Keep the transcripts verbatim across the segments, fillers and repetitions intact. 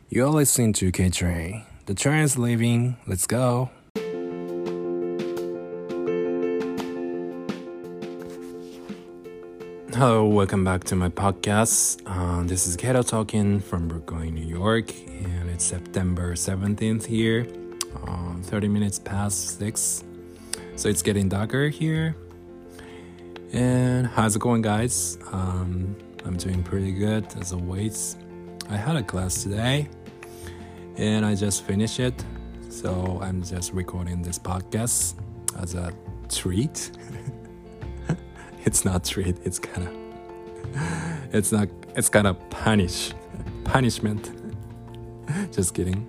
You're listening to K-Train. The train is leaving. Let's go. Hello, welcome back to my podcast. Uh, this is Kato talking from Brooklyn, New York, and it's September seventeenth here. Uh, thirty minutes past six, so it's getting darker here. And how's it going, guys? Um, I'm doing pretty good as always. I had a class today and I just finished it, so I'm just recording this podcast as a treat. It's not treat, it's kind of it's not it's kind of punish punishment. Just kidding.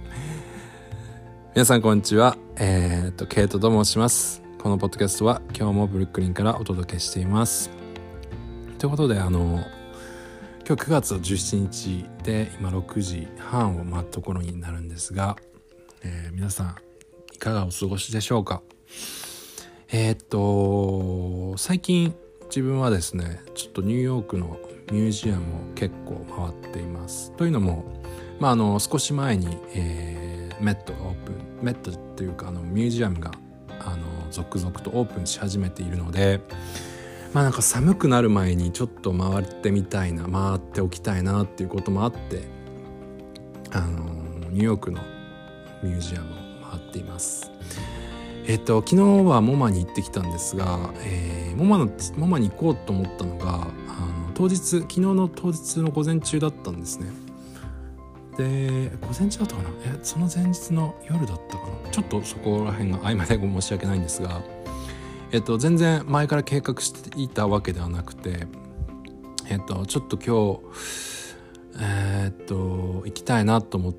皆さんこんにちは。えー、っとケイトと申します。このポッドキャストは今日もブルックリンからお届けしています。ということで、あの今日くがつじゅうしちにちで今ろくじはんを回ったところになるんですが、えー、皆さんいかがお過ごしでしょうか。えー、っと最近自分はですね、ちょっとニューヨークのミュージアムを結構回っています。というのも、まあ、あの少し前に、えー、メットがオープンメットっていうかあのミュージアムがあの続々とオープンし始めているので、まあなんか寒くなる前にちょっと回ってみたいな回っておきたいなっていうこともあって、あのニューヨークのミュージアムを回っています。えっと昨日はモマに行ってきたんですが、えー、モマのモマに行こうと思ったのがあの当日昨日の当日の午前中だったんですね。で午前中だったかな、えその前日の夜だったかな、ちょっとそこら辺が曖昧で申し訳ないんですが、えっと全然前から計画していたわけではなくて、えっとちょっと今日えー、っと行きたいなと思って、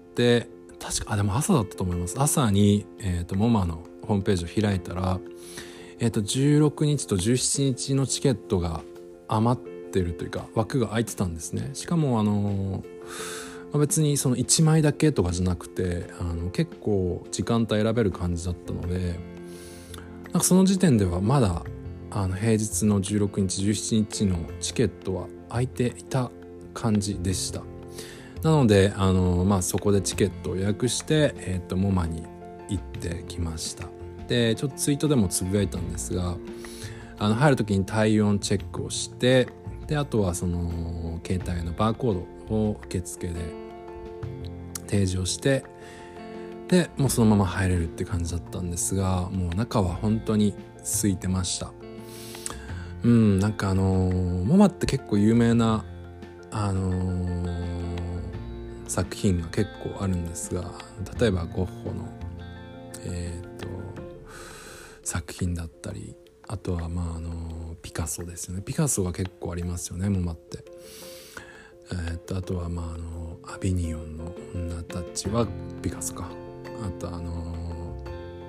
確かあでも朝だったと思います。朝にえー、っとモマのホームページを開いたら、えー、とじゅうろくにちとじゅうしちにちのチケットが余ってるというか枠が空いてたんですね。しかもあのー、別にそのいちまいだけとかじゃなくて、あの結構時間帯選べる感じだったので、なんかその時点ではまだあの平日のじゅうろくにちじゅうしちにちのチケットは空いていた感じでした。なのであのー、まあそこでチケットを予約して、えー、とモマに行ってきました。でちょっとツイートでもつぶやいたんですが、あの入る時に体温チェックをして、であとはその携帯のバーコードを受付で提示をして、でもうそのまま入れるって感じだったんですが、もう中は本当に空いてました。うんなんかあのー、モマって結構有名なあのー、作品が結構あるんですが、例えばゴッホのえー、と作品だったり、あとはまああのピカソですよね。ピカソが結構ありますよね、モマって。えー、とあとはまああのアビニオンの女たちはピカソか。あとあの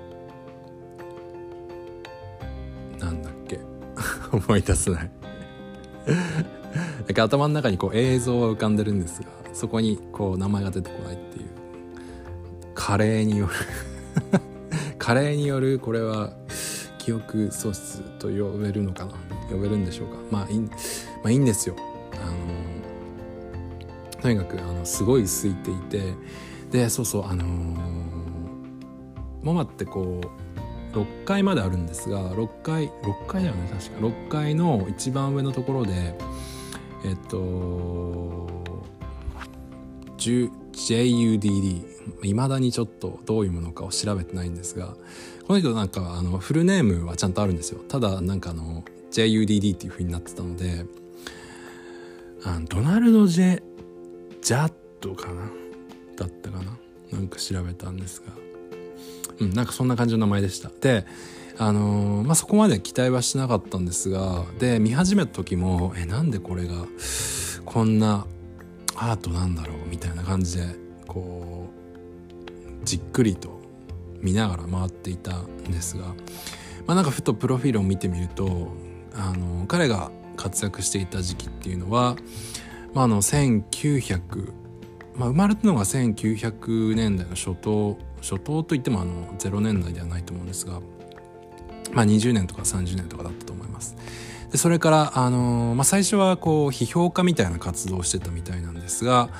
なんだっけ思い出せないなんか頭の中にこう映像は浮かんでるんですが、そこにこう名前が出てこないっていう、加齢による加齢によるこれは記憶喪失と呼べるのかな、呼べるんでしょうか。まあいい、まあいいんですよ。あのとにかくあのすごい空いていて、でそうそうあのモマってこうろっかいまであるんですが、ろっかいろっかいだよね確か。ろっかいの一番上のところでえっと ジェイユーディーディー 未だにちょっとどういうものかを調べてないんですが、この人なんかあのフルネームはちゃんとあるんですよ。ただなんかあの ジェイユーディーディー っていう風になってたので、あのドナルド・ジェ・ジャットかなだったかな、なんか調べたんですが、うんなんかそんな感じの名前でした。であのー、まあそこまで期待はしなかったんですが、で見始めた時もえなんでこれがこんなアートなんだろうみたいな感じでこうじっくりと見ながら回っていたんですが、まあなんかふとプロフィールを見てみると、あの彼が活躍していた時期っていうのは、まあ、あのせんきゅうひゃく、まあ、生まれたのがせんきゅうひゃくねんだいの初頭初頭といってもあのゼロねんだいではないと思うんですが、まあ、にじゅうねんとかさんじゅうねんとかだったと思います。でそれから、あのーまあ、最初はこう批評家みたいな活動をしてたみたいなんですが、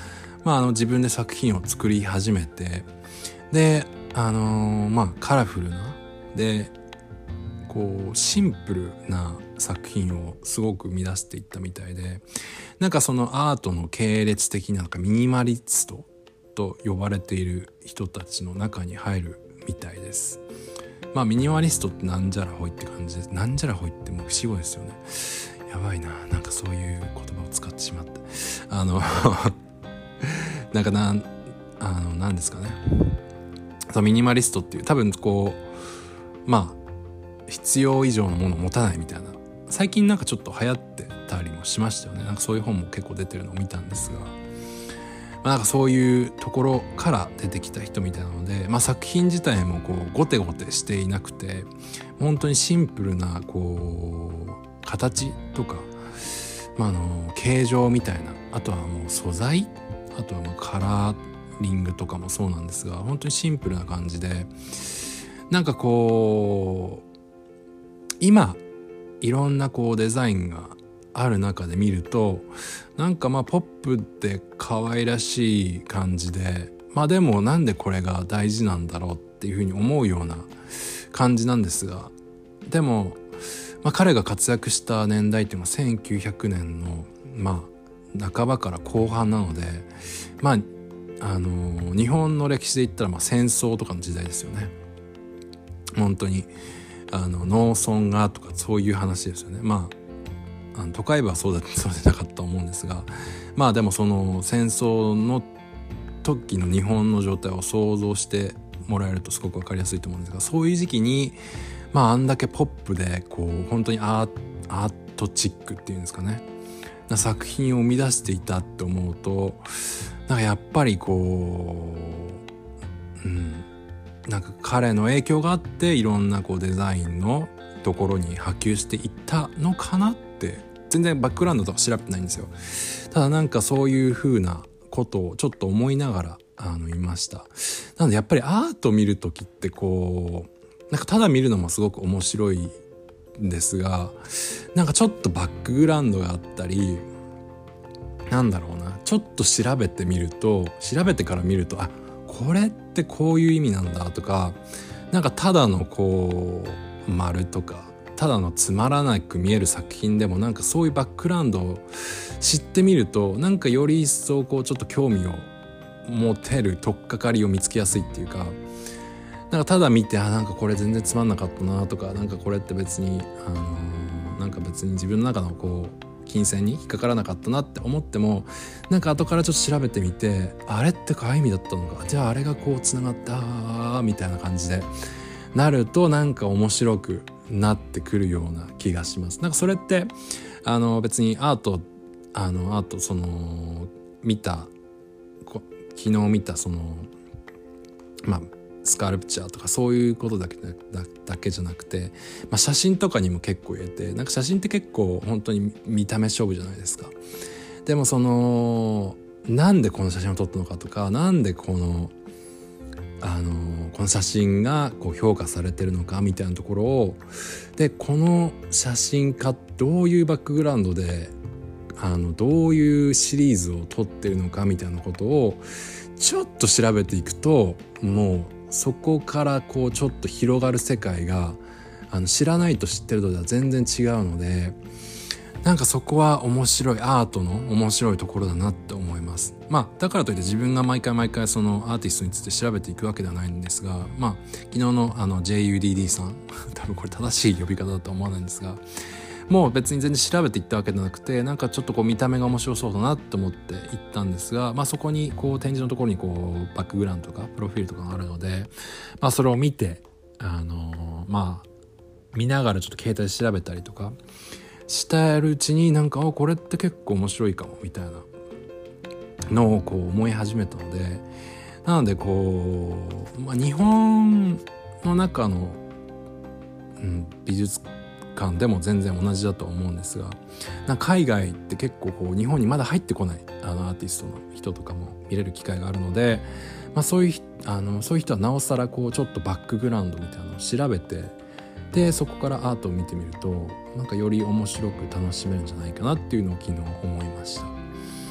まあ、あの自分で作品を作り始めて、であのー、まあカラフルなでこうシンプルな作品をすごく生み出していったみたいで、なんかそのアートの系列的ななんかミニマリストと呼ばれている人たちの中に入るみたいです。まあミニマリストってなんじゃらほいって感じです。なんじゃらほいってもう不思議ですよね。やばいな、なんかそういう言葉を使ってしまったあのなんかなんあのなんですかね、そのミニマリストっていう多分こうまあ必要以上のものを持たないみたいな、最近なんかちょっと流行ってたりもしましたよね。なんかそういう本も結構出てるのを見たんですが、まあ、なんかそういうところから出てきた人みたいなので、まあ、作品自体もこうゴテゴテしていなくて本当にシンプルなこう形とか、まあ、あの形状みたいな、あとはもう素材、あとはもうカラーリングとかもそうなんですが、本当にシンプルな感じで、なんかこう今いろんなこうデザインがある中で見ると、なんかまあポップで可愛らしい感じで、まあでもなんでこれが大事なんだろうっていうふうに思うような感じなんですが、でも、まあ、彼が活躍した年代っていうのはせんきゅうひゃくねんのまあ半ばから後半なので、まああの日本の歴史で言ったらまあ戦争とかの時代ですよね。本当にあの農村がとかそういう話ですよね。まあ、あの都会部はそうだそうじゃなかったと思うんですが、まあでもその戦争の時の日本の状態を想像してもらえるとすごく分かりやすいと思うんですが、そういう時期にまああんだけポップでこう本当にアー、アートチックっていうんですかね、な作品を生み出していたって思うと、なんかやっぱりこううんなんか彼の影響があっていろんなこうデザインのところに波及していったのかなって、全然バックグラウンドとか調べてないんですよ。ただなんかそういう風なことをちょっと思いながらあのいました。なのでやっぱりアート見るときってこうなんかただ見るのもすごく面白いんですが、なんかちょっとバックグラウンドがあったり、なんだろうな、ちょっと調べてみると調べてから見ると、あ、これってこういう意味なんだとか、なんかただのこう丸とかただのつまらなく見える作品でもなんかそういうバックグラウンドを知ってみると、なんかより一層こうちょっと興味を持てる取っかかりを見つけやすいっていうか、なんかただ見て、あ、なんかこれ全然つまんなかったなとか、なんかこれって別にあのー、なんか別に自分の中のこう金銭に引っかからなかったなって思っても、なんか後からちょっと調べてみて、あれってこういう意味だったのか、じゃああれがこうつながったみたいな感じでなると、なんか面白くなってくるような気がします。なんかそれってあの別にアートあのアートその見た昨日見たそのまあスカルプチャーとかそういうことだけ だ, だけじゃなくて、まあ、写真とかにも結構言えて、なんか写真って結構本当に見た目勝負じゃないですか。でもそのなんでこの写真を撮ったのかとか、なんでこのあのこの写真がこう評価されてるのかみたいなところを、でこの写真家どういうバックグラウンドであのどういうシリーズを撮ってるのかみたいなことをちょっと調べていくと、もうそこからこうちょっと広がる世界があの知らないと知ってるとでは全然違うので、なんかそこは面白いアートの面白いところだなって思います。まあだからといって自分が毎回毎回そのアーティストについて調べていくわけではないんですが、まあ昨日のあの ジェイユーディーディー さん多分これ正しい呼び方だとは思わないんですが、もう別に全然調べていったわけじゃなくて、なんかちょっとこう見た目が面白そうだなと思って行ったんですが、まあそこにこう展示のところにこうバックグラウンドとかプロフィールとかがあるので、まあそれを見てあのー、まあ見ながらちょっと携帯で調べたりとかしてるうちに、なんかあこれって結構面白いかもみたいなのをこう思い始めたので、なのでこう、まあ、日本の中の、うん、美術館でも全然同じだと思うんですが、なんか海外って結構こう日本にまだ入ってこないあのアーティストの人とかも見れる機会があるので、まあ、そういうあのそういう人はなおさらこうちょっとバックグラウンドみたいなのを調べて、でそこからアートを見てみると、なんかより面白く楽しめるんじゃないかなっていうのを昨日思いました。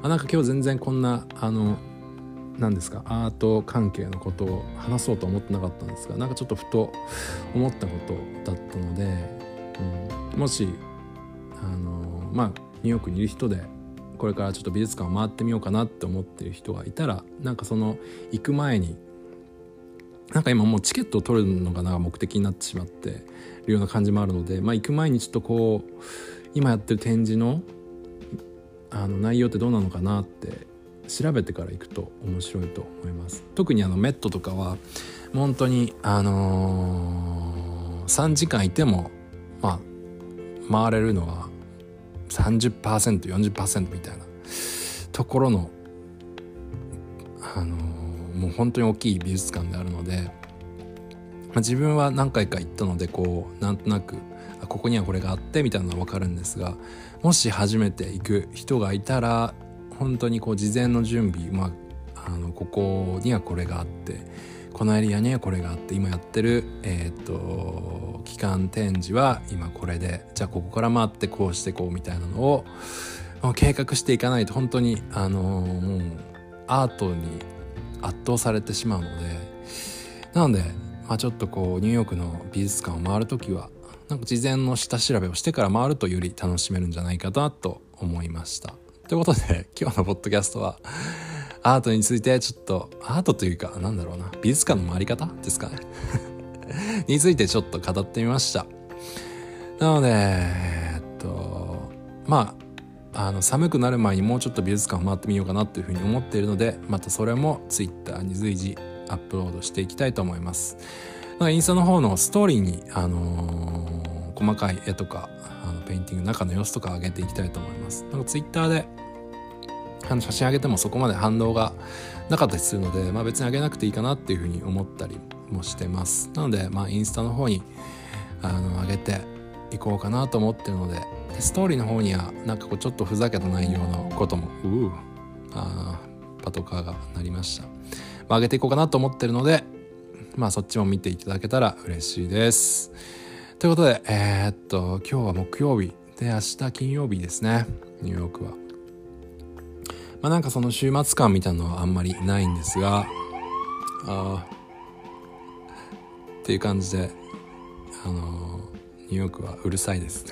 あ、なんか今日全然こんなあの何ですかアート関係のことを話そうと思ってなかったんですが、なんかちょっとふと思ったことだったので、うん、もしあのまあニューヨークにいる人でこれからちょっと美術館を回ってみようかなって思ってる人がいたら、なんかその行く前になんか今もうチケットを取るのがなんか目的になってしまってるような感じもあるので、まあ行く前にちょっとこう今やってる展示のあの内容ってどうなのかなって調べてから行くと面白いと思います。特にあのメットとかは本当にあのー、さんじかんいてもまあ回れるのは さんじゅっパーセント、よんじゅっパーセント みたいなところのあのー、もう本当に大きい美術館であるので、まあ、自分は何回か行ったのでこうなんとなくあここにはこれがあってみたいなのは分かるんですが、もし初めて行く人がいたら本当にこう事前の準備、まあ、あのここにはこれがあってこのエリアにはこれがあって今やってる、えー、と期間展示は今これでじゃあここから回ってこうしてこうみたいなのを計画していかないと本当にあのもうアートに圧倒されてしまうので、なので、まあ、ちょっとこうニューヨークの美術館を回るときはなんか事前の下調べをしてから回るとより楽しめるんじゃないかなと思いました。ということで今日のポッドキャストはアートについてちょっとアートというかなんだろうな美術館の回り方ですかねについてちょっと語ってみました。なのでえっとまああの寒くなる前にもうちょっと美術館を回ってみようかなというふうに思っているので、またそれもツイッターに随時アップロードしていきたいと思います。インスタの方のストーリーに、あのー、細かい絵とかあのペインティングの中の様子とか上げていきたいと思います。なんかツイッターであの写真上げてもそこまで反応がなかったりするので、まあ、別に上げなくていいかなっていうふうに思ったりもしてます。なので、まあ、インスタの方にあの上げていこうかなと思ってるので、でストーリーの方にはなんかこうちょっとふざけた内容のこともうあパトカーが鳴りました、まあ、上げていこうかなと思ってるので、まあそっちも見ていただけたら嬉しいです。ということで、えー、っと今日は木曜日で明日金曜日ですね、ニューヨークは。まあなんかその週末感みたいなのはあんまりないんですが、あっていう感じで、あのニューヨークはうるさいです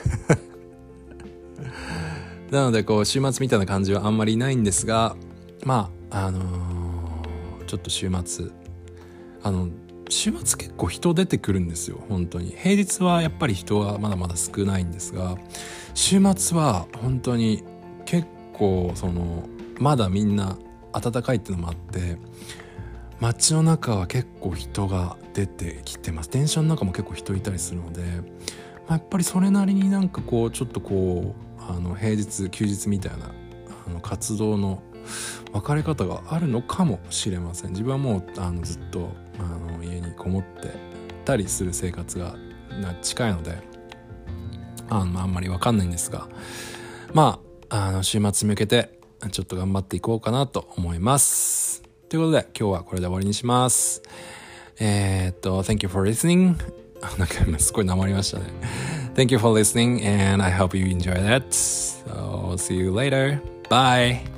なのでこう週末みたいな感じはあんまりないんですが、まああのー、ちょっと週末あの週末結構人出てくるんですよ。本当に平日はやっぱり人はまだまだ少ないんですが、週末は本当に結構そのまだみんな暖かいっていうのもあって街の中は結構人が出てきてます。電車の中も結構人いたりするので、まあ、やっぱりそれなりになんかこうちょっとこうあの平日休日みたいなあの活動の分かれ方があるのかもしれません。自分はもうあのずっとあの家にこもってたりする生活が近いので あのあんまり分かんないんですが、まああの週末に向けてちょっと頑張っていこうかなと思います。ということで今日はこれで終わりにします。えー、っと Thank you for listening なんかすごい訛りましたね。Thank you for listening and I hope you enjoy that. So see you later. Bye.